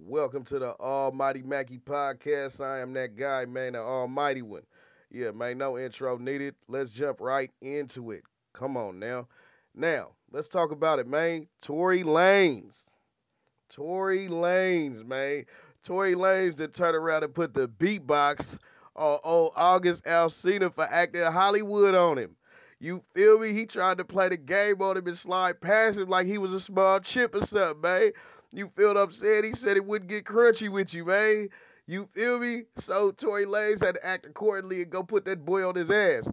Welcome to the Almighty Mackey Podcast. I am that guy, man, the Almighty one. Yeah, man, no intro needed. Let's jump right into it. Come on now. Now, let's talk about it, man. Tory Lanez. Tory Lanez, man. Tory Lanez that turned around and put the beatbox on old August Alsina for acting Hollywood on him. You feel me? He tried to play the game on him and slide past him like he was a small chip or something, man. You feel what I'm saying? He said it wouldn't get crunchy with you, man. You feel me? So Tory Lanez had to act accordingly and go put that boy on his ass.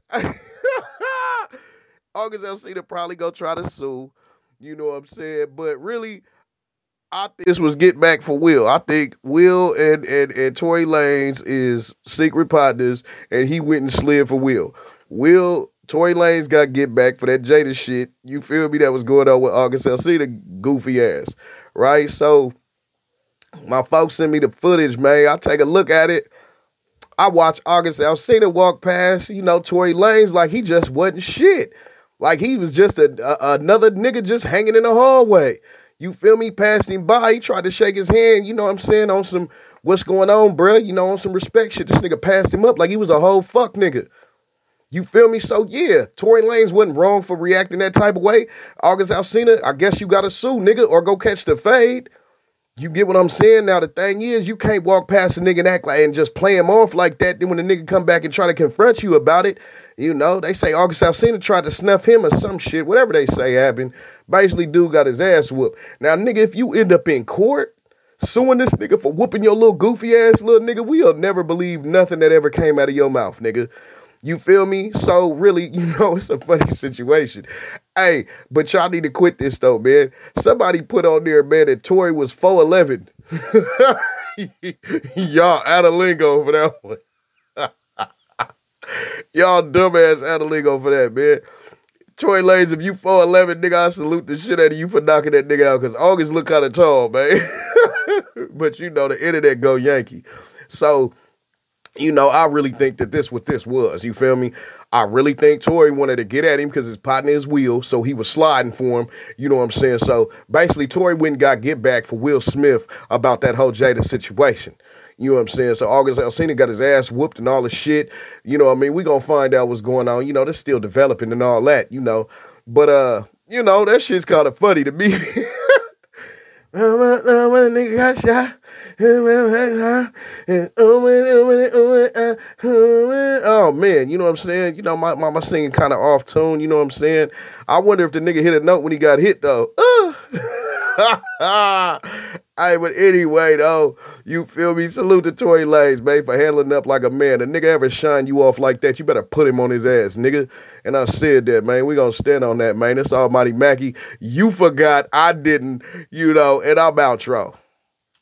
August Alsina probably go try to sue. You know what I'm saying? But really, I think this was get back for Will. I think Will and Tory Lanez is secret partners, and he went and slid for Will. Tory Lanez got get back for that Jada shit. You feel me? That was going on with August Alsina, goofy ass. Right? So, my folks sent me the footage, man. I take a look at it. I watch August Alsina walk past, Tory Lanez like he just wasn't shit. Like he was just another nigga just hanging in the hallway. You feel me? Passed him by. He tried to shake his hand, you know what I'm saying, on some, what's going on, bruh? On some respect shit. This nigga passed him up like he was a whole fuck nigga. You feel me? So, yeah, Tory Lanez wasn't wrong for reacting that type of way. August Alsina, I guess you got to sue, nigga, or go catch the fade. You get what I'm saying? Now, the thing is, you can't walk past a nigga and act like and just play him off like that. Then when the nigga come back and try to confront you about it, they say August Alsina tried to snuff him or some shit, whatever they say happened. Basically, dude got his ass whooped. Now, nigga, if you end up in court suing this nigga for whooping your little goofy ass little nigga, we'll never believe nothing that ever came out of your mouth, nigga. You feel me? So really, it's a funny situation. Hey, but y'all need to quit this though, man. Somebody put on there, man, that Tory was 4'11". Y'all out of lingo for that one. Y'all dumbass out of lingo for that, man. Tory Lanez, if you 4'11", nigga, I salute the shit out of you for knocking that nigga out, because August look kind of tall, man. But the internet go Yankee. So, I really think that this was. You feel me? I really think Tory wanted to get at him because his partner is Will, so he was sliding for him. You know what I'm saying? So basically, Tory went and got get back for Will Smith about that whole Jada situation. You know what I'm saying? So August Alsina got his ass whooped and all the shit. You know what I mean? We gonna find out what's going on. They're still developing and all that, But, that shit's kind of funny to me. When a nigga got shot. Oh man, you know what I'm saying? My singing kind of off tune, you know what I'm saying? I wonder if the nigga hit a note when he got hit though. Hey, but anyway though, you feel me? Salute to Tory Lanez, man, for handling up like a man. A nigga ever shine you off like that, you better put him on his ass, nigga. And I said that, man. We gonna stand on that, man. It's Almighty Mackey. You forgot, I didn't, and I'm outro.